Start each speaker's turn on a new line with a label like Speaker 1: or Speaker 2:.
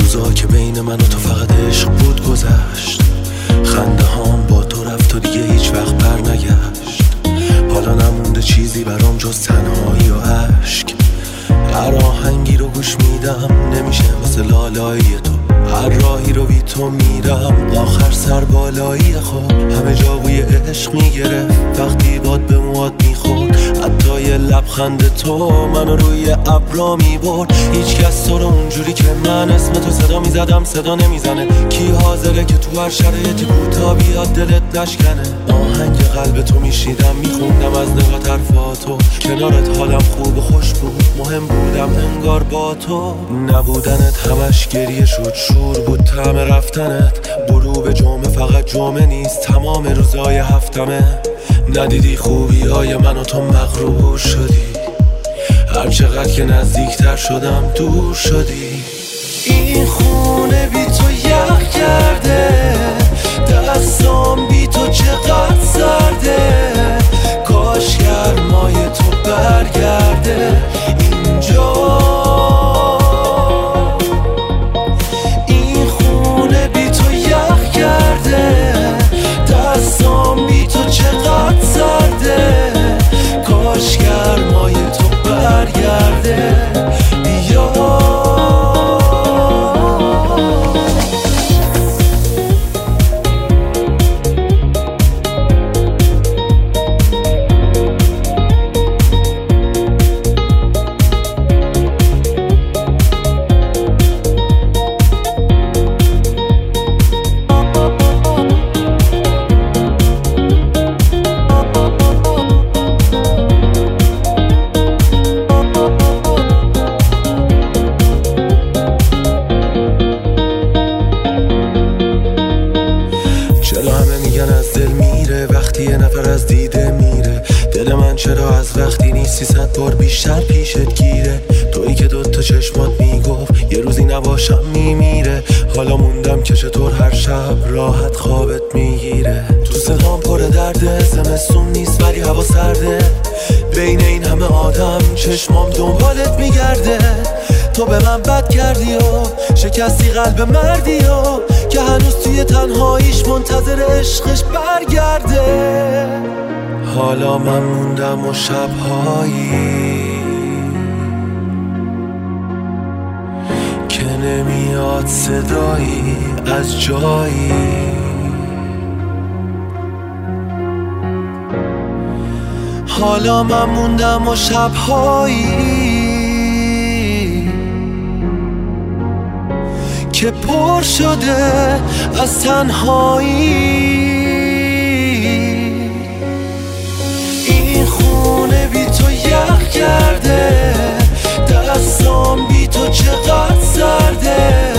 Speaker 1: روزا که بین من و تو فقط عشق بود گذشت، خنده هام با تو رفت و دیگه هیچ وقت بر نگشت. حالا نمونده چیزی برام جز تنهایی و عشق. هر آهنگی رو گوش میدم نمیشه واسه لالایی تو، هر راهی رو بی تو میرم آخر سر بالایی. خب همه جا بوی عشق میگرفت وقتی باد به مواد میخورد، حتی یه لبخند تو منو روی ابرا میبرد. هیچ کس تو رو اونجوری که من اسم تو صدا میزدم صدا نمیزنه. کی حاضره که تو هر شرایطی کوتا بیاد دلت نشکنه؟ آهنگ قلب تو میشیدم میخوندم از نگاه طرفاتو، کنارت حالم خوب و خوش بود، مهم بودم انگار با تو. نبودنت همش گریه شد، شور بود طعم رفتنت. غروب جمعه فقط جمعه نیست، تمام روزای هفتمه. ندیدی خوبی های من و تو مغرور شدی، هر چقدر که نزدیکتر شدم دور شدی. این خونه بی تو یخ کرده، دستام بی تو چقدر سرده. کاش گرمای تو برگرده اینجا. این خونه بی تو یخ کرده، دستام بی تو چقدر سرده. کاش گرمای تو برگرده بیا. چرا همه میگن از دل میره وقتی یه نفر از دیده میره؟ دل من چرا از وقتی نیستی 100 بار بیشتر پیشت گیره؟ تویی که دوتا چشمات میگفت یه روزی نباشم میمیره. حالا موندم که چطور هر شب راحت خوابت میگیره. تو صدام پر درده، زمستون نیست ولی هوا سرده. بین این همه آدم چشمام دنبالت میگرده. تو به من بد کردی و شکستی قلب مردی و که هنوز توی تنهاییش منتظر عشقش برگرده. حالا من موندم و شبهایی که نمیاد صدایی از جایی. حالا من موندم و شبهایی که پر شده از تنهایی. این خونه بی تو یخ کرده، دستام بی تو چقدر سرده.